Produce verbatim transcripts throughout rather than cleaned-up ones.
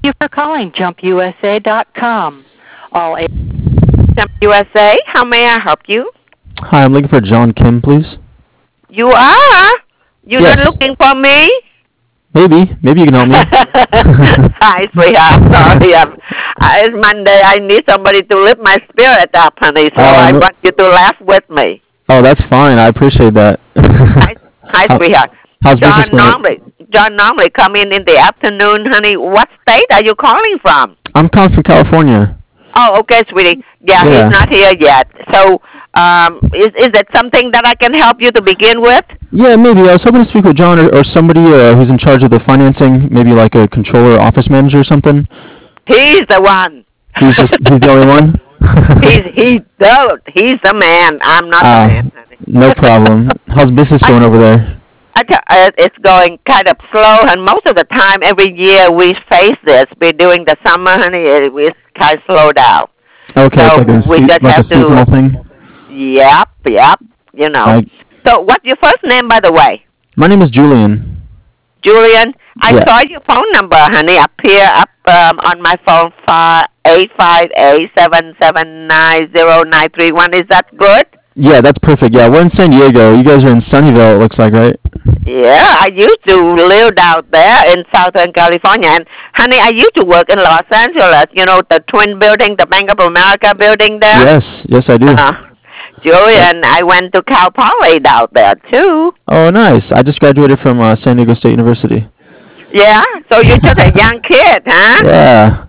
you for calling jump u s a dot com. All a- Jump U S A, how may I help you? Hi, I'm looking for John Kim, please. You are? You're Yes. not looking for me? Maybe. Maybe you can help me. Hi, sweetheart. Sorry, I'm, uh, it's Monday. I need somebody to lift my spirit up, honey, so Oh, I no- want you to laugh with me. Oh, that's fine. I appreciate that. Hi, hi How- sweetheart. How's business John going? normally, John normally come in in the afternoon, honey. What state are you calling from? I'm calling from California. Oh, okay, sweetie. Yeah, Yeah. he's not here yet. So, um, is is that something that I can help you to begin with? Yeah, maybe. I was hoping to speak with John or, or somebody uh, who's in charge of the financing, maybe like a controller, office manager or something. He's the one. He's just he's the only one. He's he the he's the man. I'm not Ah, the man, honey. no problem. How's business going over there? I t- uh, it's going kind of slow, and most of the time, every year we face this. We're doing the summer, honey. It, it's kind of slowed down. Okay, So it's like a, we se- just like a have to- seasonal thing. Yep, yep. You know. I, So, what's your first name, by the way? my name is Julian. Julian. I Yeah. saw your phone number, honey, up here, up um, on my phone, eight five eight seven seven nine zero nine three one. Is that good? Yeah, that's perfect. Yeah, we're in San Diego. You guys are in Sunnyvale, it looks like, right? Yeah, I used to live out there in Southern California. And, honey, I used to work in Los Angeles, you know, the twin building, the Bank of America building there. Yes, yes, I do. Uh, Julian, I went to Cal Poly out there, too. Oh, nice. I just graduated from uh, San Diego State University. Yeah, so you're just a young kid, huh? Yeah.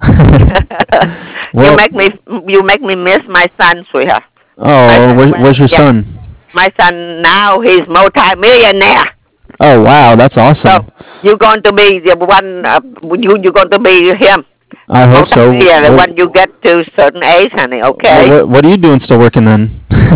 Well- you make me you make me miss my son, sweetheart. Oh, where, where's your Yeah. son? My son now, he's multi-millionaire. Oh, wow, that's awesome. So you're going to be the one, uh, you, you're going to be him. I hope so. Yeah, What, when you get to a certain age, honey, okay? what, what are you doing still working then?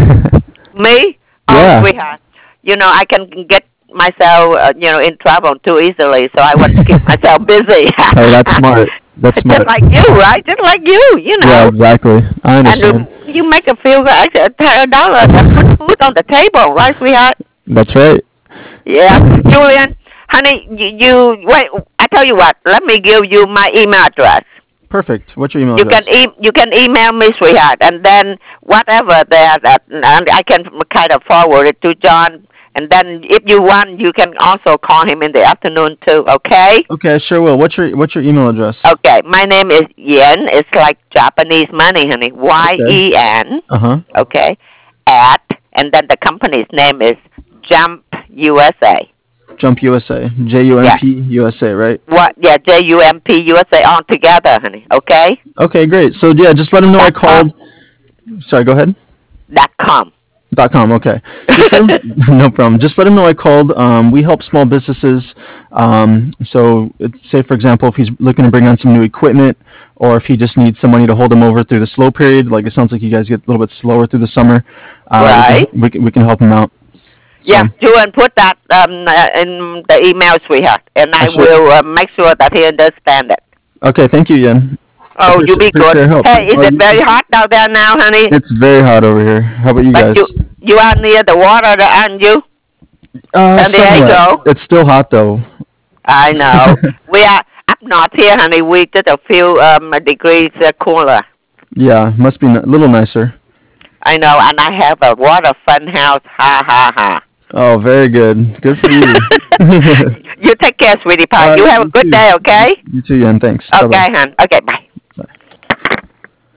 Me? Oh, Yeah. sweetheart. You know, I can get myself, uh, you know, in trouble too easily, so I want to keep myself busy. Oh, that's smart. That's smart. Just like you, right? Just like you, you know. Yeah, exactly. I And understand. uh, you make a few extra dollars and put food on the table, right, sweetheart? That's right. Yeah. Julian, honey, you, you, wait, I tell you what, let me give you my email address. Perfect. What's your email You address? can e- you can email me, sweetheart, and then whatever there that and I can kind of forward it to John. And then if you want, you can also call him in the afternoon too. Okay? Okay, I sure will. What's your What's your email address? Okay. My name is Yen. It's like Japanese money, honey. Y E N. Uh huh. Okay. At and then the company's name is Jump U S A. Jump U S A. J U M P U S A, right? What? Yeah, J U M P U S A all together, honey. Okay. Okay, great. So yeah, just let him know I Dot com. called. Sorry, go ahead. Dot com. Dot com. Okay. Just let him, no problem. Just let him know I called. Um, we help small businesses. Um, so it's- say for example, if he's looking to bring on some new equipment, or if he just needs some money to hold him over through the slow period, like it sounds like you guys get a little bit slower through the summer. Uh, Right. We can, we can, we can help him out. So, Yeah, do and put that um, uh, in the email, sweetheart, and I I should- will uh, make sure that he understands it. Okay. Thank you, Yen. Oh, you be Appreciate- appreciate good. your help. Hey, is Oh, it you- very hot out there now, honey? It's very hot over here. How about you But guys? you you are near the water, aren't you? uh, San Diego? somewhat. It's still hot though. I know. We are up north here, honey. We just a few um, degrees uh, cooler. Yeah, must be a little nicer. I know, and I have a water fun house. Ha ha ha. Oh, very good. Good for you. You take care, sweetie pie. Uh, you have a you good too. day, okay? You too, Yen. Thanks. Bye-bye. Okay, hon. Okay, bye.